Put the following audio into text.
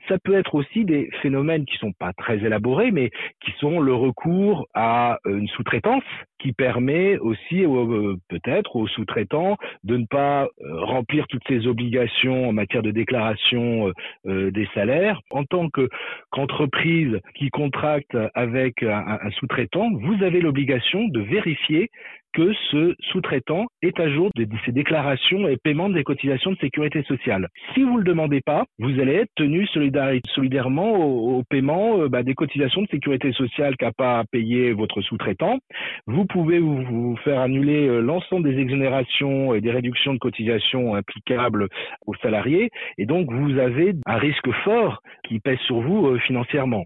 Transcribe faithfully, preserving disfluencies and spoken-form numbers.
Ça peut être aussi des phénomènes qui sont pas très élaborés, mais qui sont le recours à une sous-traitance qui permet aussi euh, peut-être aux sous-traitants de ne pas euh, remplir toutes ces obligations en matière de déclaration euh, des salaires. En tant que, qu'entreprise qui contracte avec un, un sous-traitant, vous avez l'obligation de vérifier que ce sous-traitant est à jour de, de ses déclarations et paiements des cotisations de sécurité sociale. Si vous ne le demandez pas, vous allez être tenu solidairement au, au paiement euh, bah, des cotisations de sécurité sociale qu'a pas à payer votre sous-traitant. Vous pouvez vous, vous faire annuler euh, l'ensemble des exonérations et des réductions de cotisations applicables aux salariés, et donc vous avez un risque fort qui pèse sur vous euh, financièrement.